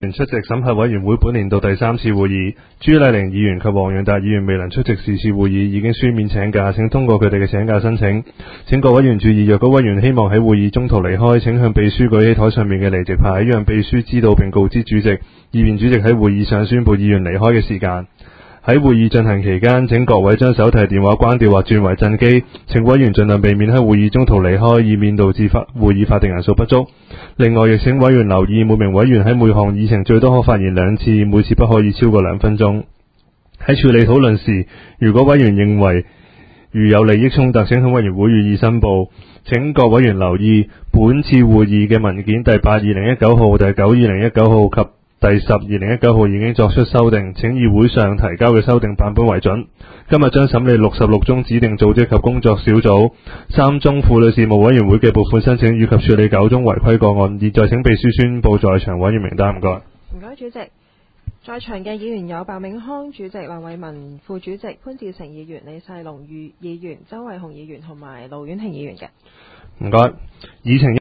出席審核委員會本年度第3次會議。朱麗玲議員及黃洋達議員未能出席是次會議，已經書面請假，請通過佢哋嘅請假申請。請各委員注意，若果委員希望喺會議中途離開，請向秘書舉起台上面嘅離席牌，讓秘書知道並告知主席，以便主席喺會議上宣布議員離開嘅時間。喺會議進行期間，請各位將手提電話關掉或轉為震機。請委員盡量避免喺會議中途離開，以免導致會議法定人數不足。另外，亦請委員留意，每名委員喺每項議程最多可發言2次，每次不可以超過2分鐘。喺處理討論時，如果委員認為如有利益衝突，請向委員會予以申報。請各委員留意，本次會議嘅文件第8/2019號、第9/2019號及第10/2019號已經作出修訂，請以會上提交嘅修訂版本為準。今日將審理66宗指定組織及工作小組、3宗婦女事務委員會嘅撥款申請以及處理9宗違規個案。現在請秘書宣佈在場委員名單，唔該。 唔該，主席。在場嘅議員有白永康主席、梁偉文副主席、潘志成議員、李世龍議員、周偉雄議員同埋盧婉婷議員嘅。 唔該。議程